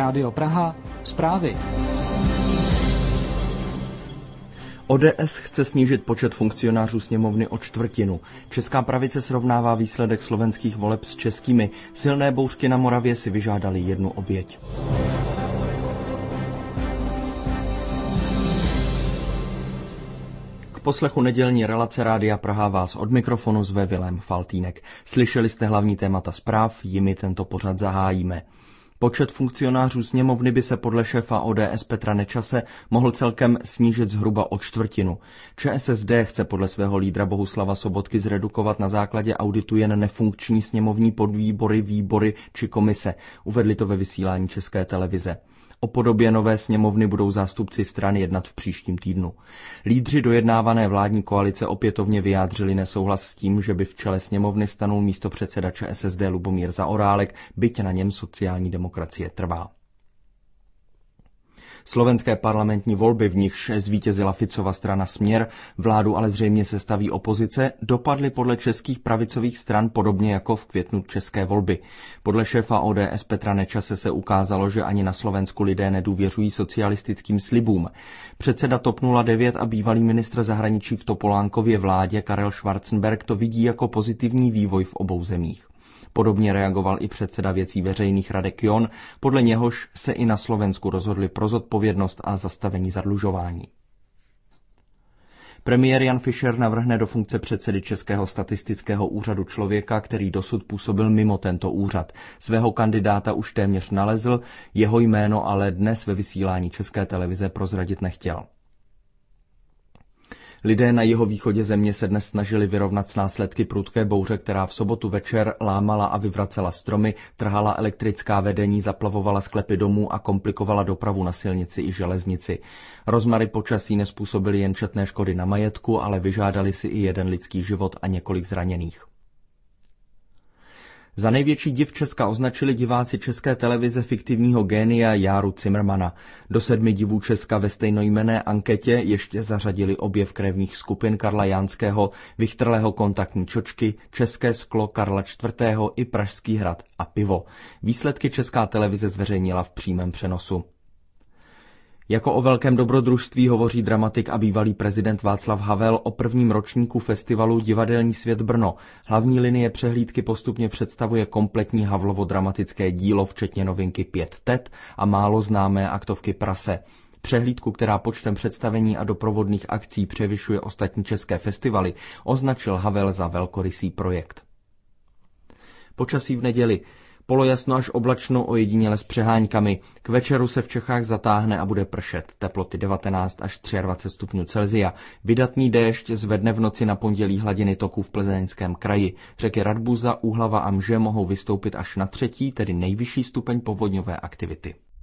Rádio Praha, zprávy. ODS chce snížit počet funkcionářů sněmovny o čtvrtinu. Česká pravice srovnává výsledek slovenských voleb s českými. Silné bouřky na Moravě si vyžádaly 1 oběť. K poslechu nedělní relace Rádia Praha vás od mikrofonu zve Vilém Faltýnek. Slyšeli jste hlavní témata zpráv, jimi tento pořad zahájíme. Počet funkcionářů sněmovny by se podle šéfa ODS Petra Nečase mohl celkem snížit zhruba o čtvrtinu. ČSSD chce podle svého lídra Bohuslava Sobotky zredukovat na základě auditu jen nefunkční sněmovní podvýbory, výbory či komise. Uvedli to ve vysílání České televize. O podobě nové sněmovny budou zástupci stran jednat v příštím týdnu. Lídři dojednávané vládní koalice opětovně vyjádřili nesouhlas s tím, že by v čele sněmovny stanul místopředseda ČSSD Lubomír Zaorálek, byť na něm sociální demokracie trvá. Slovenské parlamentní volby, v nichž zvítězila Ficova strana Směr, vládu ale zřejmě sestaví opozice, dopadly podle českých pravicových stran podobně jako v květnu české volby. Podle šéfa ODS Petra Nečase se ukázalo, že ani na Slovensku lidé nedůvěřují socialistickým slibům. Předseda TOP 09 a bývalý ministr zahraničí v Topolánkově vládě Karel Schwarzenberg to vidí jako pozitivní vývoj v obou zemích. Podobně reagoval i předseda Věcí veřejných Radek Jon, podle něhož se i na Slovensku rozhodli pro zodpovědnost a zastavení zadlužování. Premiér Jan Fischer navrhne do funkce předsedy Českého statistického úřadu člověka, který dosud působil mimo tento úřad. Svého kandidáta už téměř nalezl, jeho jméno ale dnes ve vysílání České televize prozradit nechtěl. Lidé na jihovýchodě země se dnes snažili vyrovnat s následky prudké bouře, která v sobotu večer lámala a vyvracela stromy, trhala elektrická vedení, zaplavovala sklepy domů a komplikovala dopravu na silnici i železnici. Rozmary počasí nezpůsobily jen četné škody na majetku, ale vyžádali si i 1 lidský život a několik zraněných. Za největší div Česka označili diváci České televize fiktivního génia Járu Cimrmana. Do 7 divů Česka ve stejnojmenné anketě ještě zařadili objev krevních skupin Karla Janského, vychtrlého kontaktní čočky, České sklo Karla IV. I Pražský hrad a pivo. Výsledky Česká televize zveřejnila v přímém přenosu. Jako o velkém dobrodružství hovoří dramatik a bývalý prezident Václav Havel o prvním ročníku festivalu Divadelní svět Brno. Hlavní linie přehlídky postupně představuje kompletní Havlovo dramatické dílo, včetně novinky 5 tet a málo známé aktovky Prase. Přehlídku, která počtem představení a doprovodných akcí převyšuje ostatní české festivaly, označil Havel za velkorysý projekt. Počasí v neděli. Polojasno až oblačno, ojediněle s přeháňkami. K večeru se v Čechách zatáhne a bude pršet. Teploty 19 až 23 stupňů Celsia. Vydatný déšť zvedne v noci na pondělí hladiny toků v Plzeňském kraji. Řeky Radbuza, Úhlava a Mže mohou vystoupit až na 3., tedy nejvyšší stupeň povodňové aktivity.